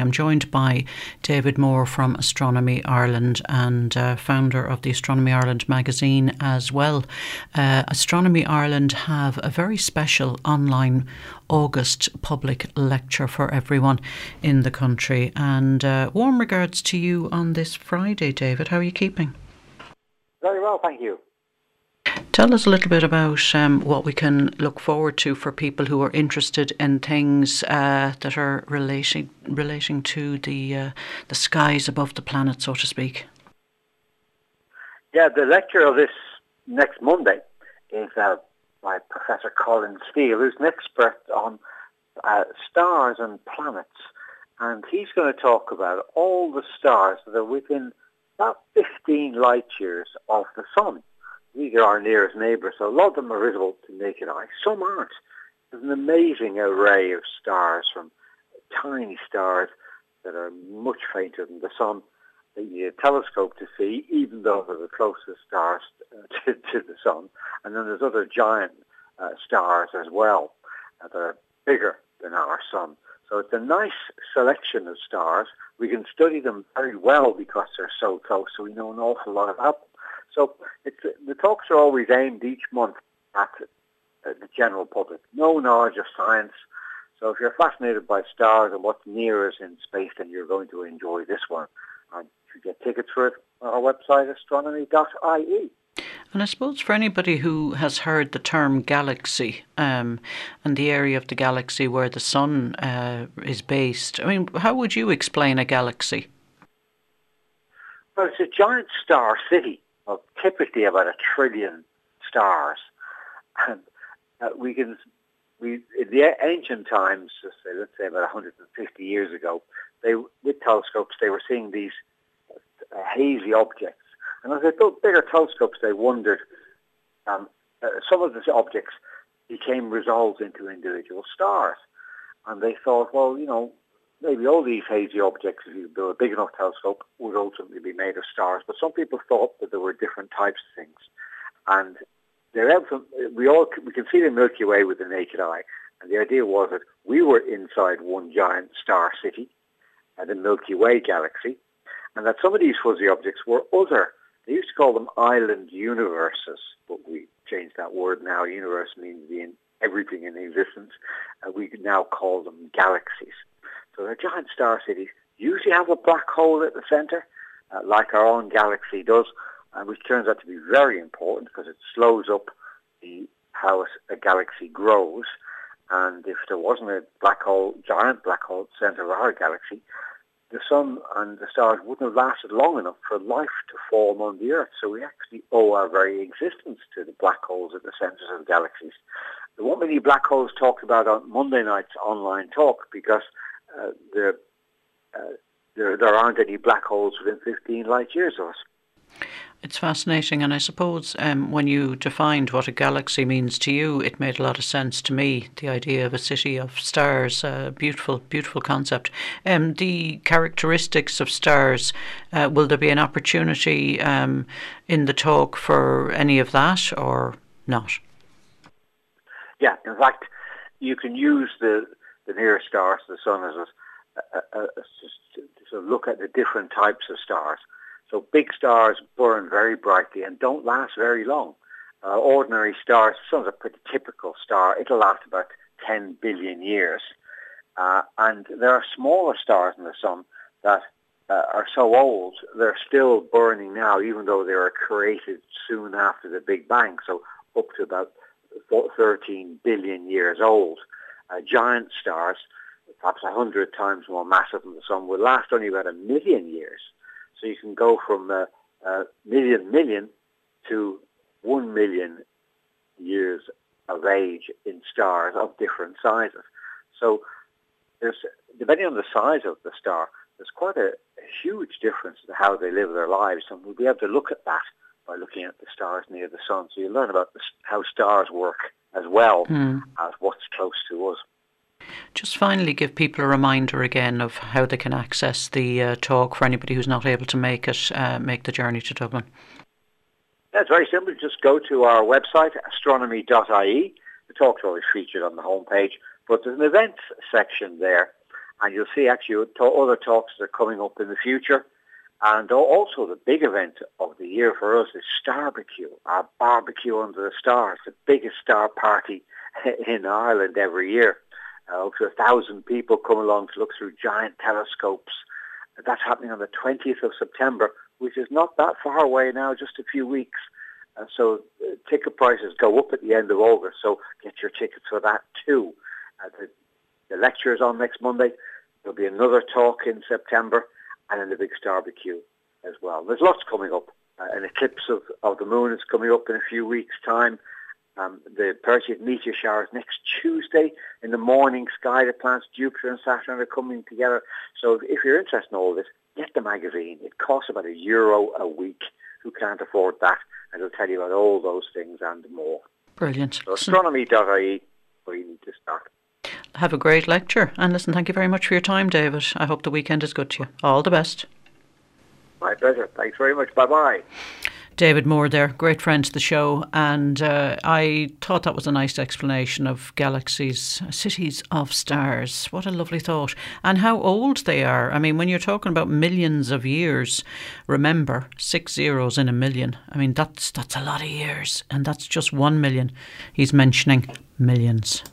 I'm joined by David Moore from Astronomy Ireland and founder of the Astronomy Ireland magazine as well. Astronomy Ireland have a very special online August public lecture for everyone in the country. And warm regards to you on this Friday, David. How are you keeping? Very well, thank you. Tell us a little bit about what we can look forward to for people who are interested in things that are relating to the skies above the planet, so to speak. Yeah, the lecture of this next Monday is by Professor Colin Steele, who's an expert on stars and planets. And he's going to talk about all the stars that are within about 15 light years of the Sun. These are our nearest neighbours, so a lot of them are visible to naked eye. Some aren't. There's an amazing array of stars, from tiny stars that are much fainter than the Sun that you need a telescope to see, even though they're the closest stars to the Sun. And then there's other giant stars as well that are bigger than our Sun. So it's a nice selection of stars. We can study them very well because they're so close, so we know an awful lot about them. So the talks are always aimed each month at the general public. No knowledge of science. So if you're fascinated by stars and what's near us in space, then you're going to enjoy this one. And you get tickets for it on our website, astronomy.ie. And I suppose for anybody who has heard the term galaxy and the area of the galaxy where the Sun is based, I mean, how would you explain a galaxy? Well, it's a giant star city of typically about 1 trillion stars. And in the ancient times, let's say about 150 years ago, with telescopes, they were seeing these hazy objects. And as they built bigger telescopes, they wondered, some of the objects became resolved into individual stars. And they thought, well, maybe all these hazy objects, if you build a big enough telescope, would ultimately be made of stars. But some people thought that there were different types of things. And we can see the Milky Way with the naked eye. And the idea was that we were inside one giant star city, the Milky Way galaxy, and that some of these fuzzy objects were other. They used to call them island universes, but we changed that word now. Universe means everything in existence. We can now call them galaxies. So they're giant star cities. Usually have a black hole at the centre, like our own galaxy does, which turns out to be very important because it slows up how a galaxy grows. And if there wasn't a giant black hole at the centre of our galaxy, the Sun and the stars wouldn't have lasted long enough for life to form on the Earth. So we actually owe our very existence to the black holes at the centres of galaxies. There won't be any black holes talked about on Monday night's online talk because there aren't any black holes within 15 light years of us. It's fascinating, and I suppose when you defined what a galaxy means to you, it made a lot of sense to me. The idea of a city of stars, beautiful, beautiful concept. The characteristics of stars, will there be an opportunity in the talk for any of that or not? Yeah, in fact, you can use the nearest stars to the Sun as to look at the different types of stars. So big stars burn very brightly and don't last very long. Ordinary stars, the Sun's a pretty typical star. It'll last about 10 billion years. And there are smaller stars in the Sun that are so old, they're still burning now, even though they were created soon after the Big Bang, so up to about 13 billion years old. Giant stars, perhaps 100 times more massive than the Sun, will last only about 1 million years. So you can go from a million to 1 million years of age in stars of different sizes. So depending on the size of the star, there's quite a huge difference to how they live their lives. And we'll be able to look at that by looking at the stars near the Sun. So you learn about how stars work as well as what's close to us. Just finally give people a reminder again of how they can access the talk for anybody who's not able to make the journey to Dublin. Yeah, it's very simple. Just go to our website, astronomy.ie. The talk's always featured on the homepage, but there's an events section there. And you'll see actually other talks that are coming up in the future. And also the big event of the year for us is Starbecue, our barbecue under the stars, the biggest star party in Ireland every year. Up to 1,000 people come along to look through giant telescopes. That's happening on the 20th of September, which is not that far away now, just a few weeks. So ticket prices go up at the end of August, so get your tickets for that too. The lecture is on next Monday. There'll be another talk in September, and then the big Starbecue as well. There's lots coming up. An eclipse of the moon is coming up in a few weeks' time. The Perseid meteor showers next Tuesday in the morning sky. The planets Jupiter and Saturn are coming together. So if you're interested in all this, get the magazine. It costs about €1 a week. Who can't afford that? And it'll tell you about all those things and more. Brilliant. So astronomy.ie, where you need to start. Have a great lecture. And listen, thank you very much for your time, David. I hope the weekend is good to you. All the best. My pleasure. Thanks very much. Bye-bye. David Moore there, great friend to the show, and I thought that was a nice explanation of galaxies, cities of stars. What a lovely thought. And how old they are. I mean, when you're talking about millions of years, remember, 6 zeros in a million. I mean, that's a lot of years, and that's just 1 million. He's mentioning millions.